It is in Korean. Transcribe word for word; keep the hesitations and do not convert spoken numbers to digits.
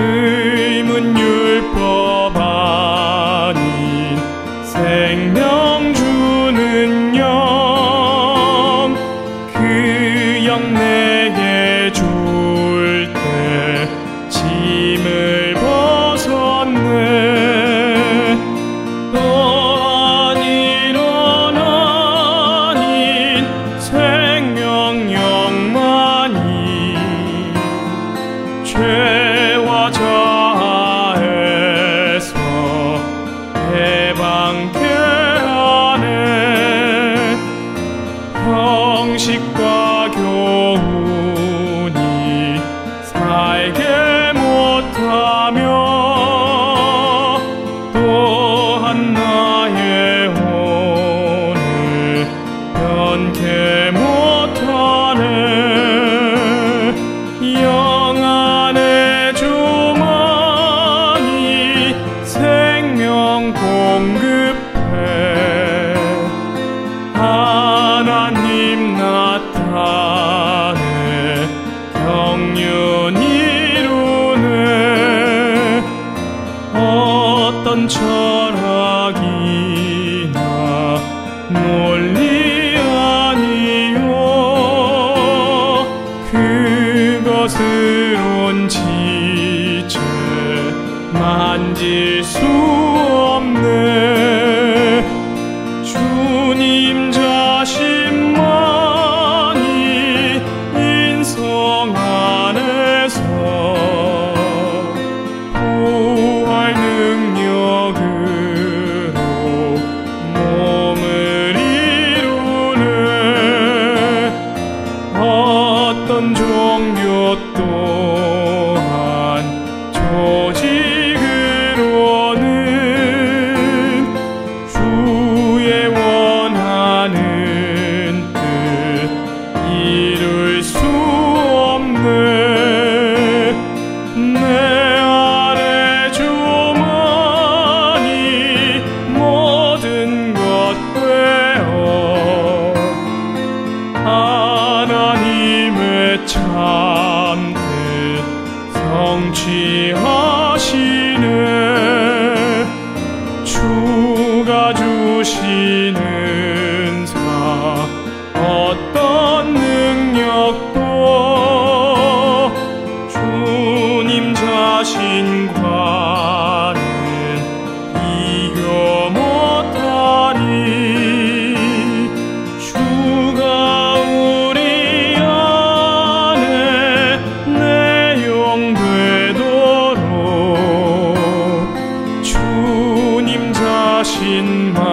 의문 율법 아닌 생명 주는 영, 그 영 내게 줄 때 짐을 벗었네. 또한 이런 아닌 생명 영만이 죄와 자아에서 해방케 하네. 형식과 교훈이 살게 못하며 또한 나의 혼을 변케 못하네. 영 안에 주만이 생명 공급해 하나님 나타내 경륜 이루네. 어떤 철학이나 논리 아니요, 그것을 온 지체 만질 수 없네. 주님 자신만이 인성 안에서 부활 능력으로 몸을 이루네. 어떤 종교 또한 조직으로는 주의 원하는 뜻 이룰 수 없네. 내 안에 주만이 모든 것 되어 하나님의 참뜻 성취하시네. 주가 주시는 사 어떤 능력도 주님 자신과는 비교 못하리. 주가 우리 안에 내용 되도록 주님 자신만